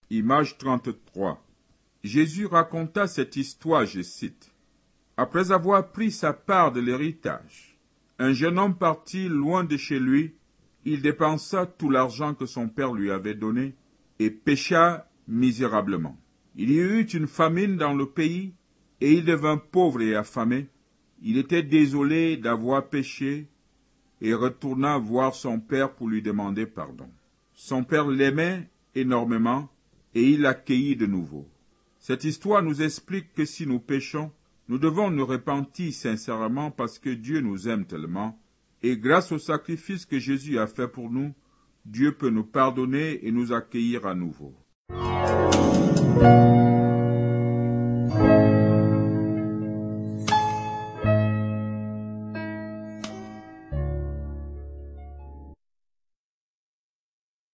Image 33. Jésus raconta cette histoire, je cite. Après avoir pris sa part de l'héritage, un jeune homme partit loin de chez lui, il dépensa tout l'argent que son père lui avait donné et pécha misérablement. Il y eut une famine dans le pays et il devint pauvre et affamé. Il était désolé d'avoir péché et retourna voir son père pour lui demander pardon. Son père l'aimait énormément et il l'accueillit de nouveau. Cette histoire nous explique que si nous péchons, nous devons nous repentir sincèrement parce que Dieu nous aime tellement, et grâce au sacrifice que Jésus a fait pour nous, Dieu peut nous pardonner et nous accueillir à nouveau.